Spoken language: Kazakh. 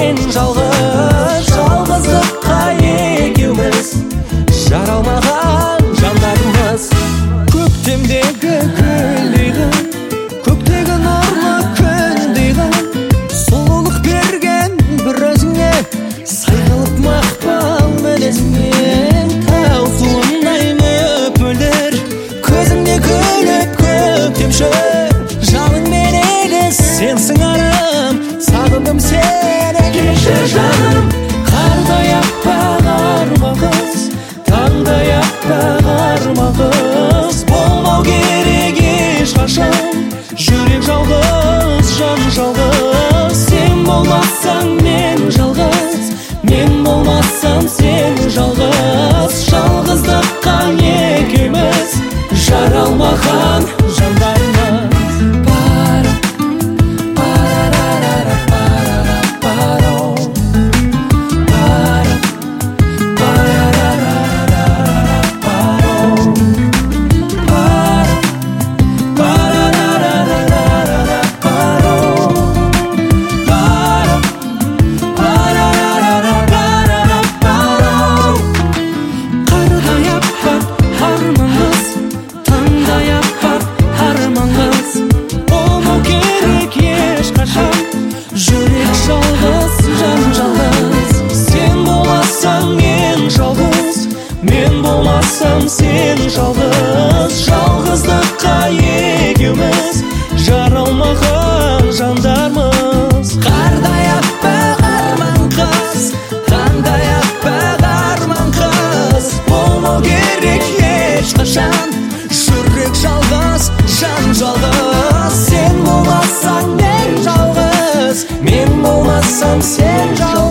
мен жалғыз, жалғыздыққа екеуміз жаралмаған жандармыз. Көктемдегі гүлдейді, көктегі нұрлы күндейді, сұлулық берген бір өзіңе, сайлылық мақпал мінезіңнен. Тау суындай мөпілдір көзіңде күліп көктемші, жалынмен егіз сенсің арым, сағындым сені кешір жаным. Қардай аппақ арма қыз, таңдай аппақ арма қыз, болмау керек ешқашан жүрек жалғыз, жан жалғыз. Сен болмасаң мен жалғыз, мен болмасам сен жалғыз, жалғыздыққа екеуміз жаралмаған жандармыз. Жүрек жалғыз, жан жалғыз. Сен болмасаң мен жалғыз, мен болмасам сен жалғыз, жалғыздыққа екеуміз жаралмаған жандармыз. Қардай аппақ арман қыз, таңдай аппақ арман қыз, болмау керек ешқашан жүрек жалғыз, жан жалғыз. Сен болмасаң мен жалғыз, мен болмасам сен жалғыз.